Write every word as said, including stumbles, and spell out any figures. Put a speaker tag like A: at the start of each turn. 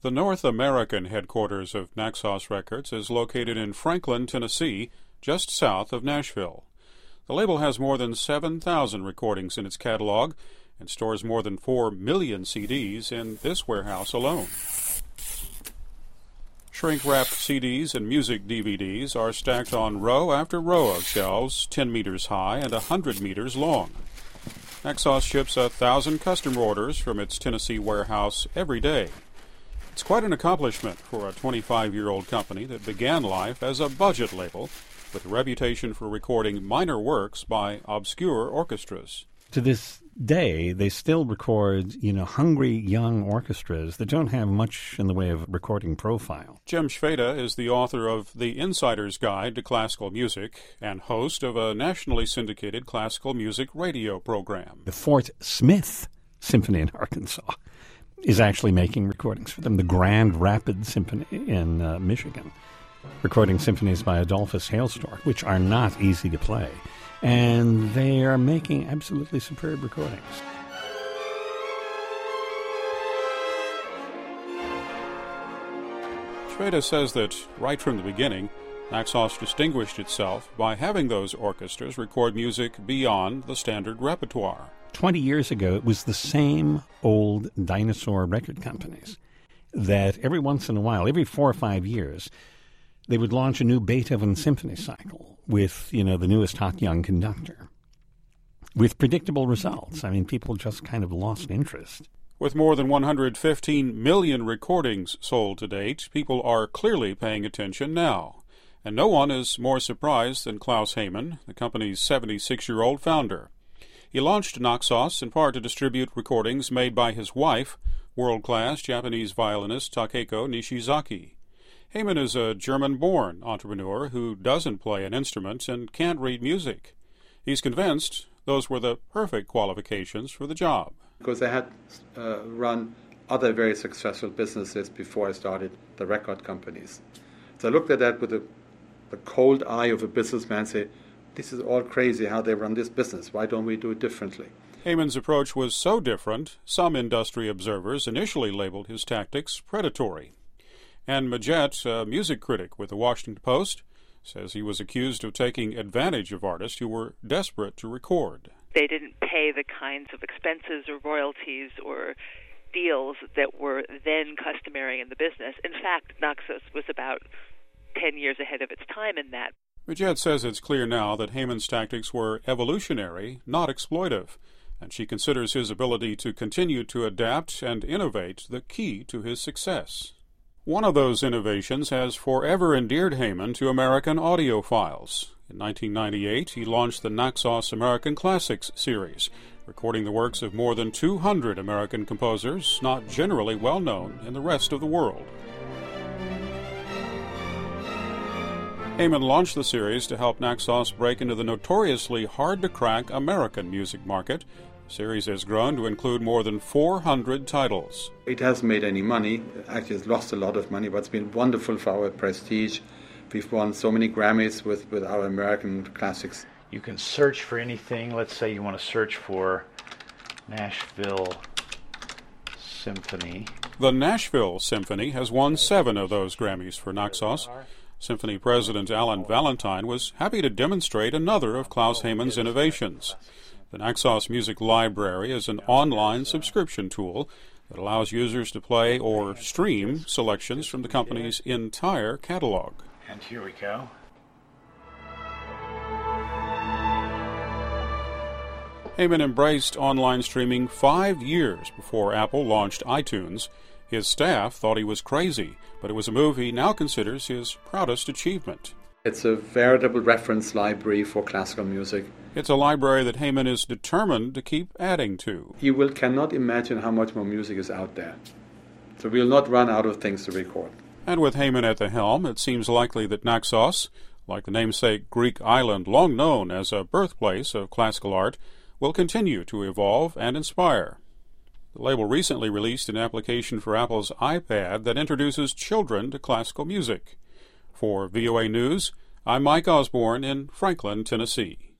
A: The North American headquarters of Naxos Records is located in Franklin, Tennessee, just south of Nashville. The label has more than seven thousand recordings in its catalog and stores more than four million C Ds in this warehouse alone. Shrink-wrapped C Ds and music D V Ds are stacked on row after row of shelves ten meters high and one hundred meters long. Naxos ships a thousand customer orders from its Tennessee warehouse every day. It's quite an accomplishment for a twenty-five-year-old company that began life as a budget label with a reputation for recording minor works by obscure orchestras.
B: To this day, they still record, you know, hungry young orchestras that don't have much in the way of recording profile.
A: Jim Shveda is the author of The Insider's Guide to Classical Music and host of a nationally syndicated classical music radio program.
B: The Fort Smith Symphony in Arkansas is actually making recordings for them. The Grand Rapids Symphony in uh, Michigan, recording symphonies by Adolphus Hailstork, which are not easy to play. And they are making absolutely superb recordings.
A: Shveda says that right from the beginning, Naxos distinguished itself by having those orchestras record music beyond the standard repertoire.
B: Twenty years ago, it was the same old dinosaur record companies that every once in a while, every four or five years, they would launch a new Beethoven symphony cycle with, you know, the newest hot young conductor, with predictable results. I mean, people just kind of lost interest.
A: With more than one hundred fifteen million recordings sold to date, people are clearly paying attention now. And no one is more surprised than Klaus Heymann, the company's seventy-six-year-old founder. He launched Naxos in part to distribute recordings made by his wife, world-class Japanese violinist Takeko Nishizaki. Heymann is a German-born entrepreneur who doesn't play an instrument and can't read music. He's convinced those were the perfect qualifications for the job.
C: Because I had uh, run other very successful businesses before I started the record companies. So I looked at that with the, the cold eye of a businessman and said, this is all crazy how they run this business. Why don't we do it differently?
A: Heymann's approach was so different, some industry observers initially labeled his tactics predatory. Anne Majette, a music critic with the Washington Post, says he was accused of taking advantage of artists who were desperate to record.
D: They didn't pay the kinds of expenses or royalties or deals that were then customary in the business. In fact, Naxos was about ten years ahead of its time in that.
A: Majette says it's clear now that Heymann's tactics were evolutionary, not exploitive, and she considers his ability to continue to adapt and innovate the key to his success. One of those innovations has forever endeared Heymann to American audiophiles. In nineteen ninety-eight, he launched the Naxos American Classics series, recording the works of more than two hundred American composers not generally well known in the rest of the world. Heymann launched the series to help Naxos break into the notoriously hard-to-crack American music market. The series has grown to include more than four hundred titles.
C: It hasn't made any money. Actually, it's lost a lot of money, but it's been wonderful for our prestige. We've won so many Grammys with, with our American classics.
E: You can search for anything. Let's say you want to search for Nashville Symphony.
A: The Nashville Symphony has won seven of those Grammys for Naxos. Symphony President Alan Valentine was happy to demonstrate another of Klaus Heymann's innovations. The Naxos Music Library is an online subscription tool that allows users to play or stream selections from the company's entire catalog.
E: And here we go.
A: Heymann embraced online streaming five years before Apple launched iTunes. His staff thought he was crazy, but it was a move he now considers his proudest achievement.
C: It's a veritable reference library for classical music.
A: It's a library that Heymann is determined to keep adding to.
C: You will cannot imagine how much more music is out there. So we'll not run out of things to record.
A: And with Heymann at the helm, it seems likely that Naxos, like the namesake Greek island long known as a birthplace of classical art, will continue to evolve and inspire. The label recently released an application for Apple's iPad that introduces children to classical music. For V O A News, I'm Mike Osborne in Franklin, Tennessee.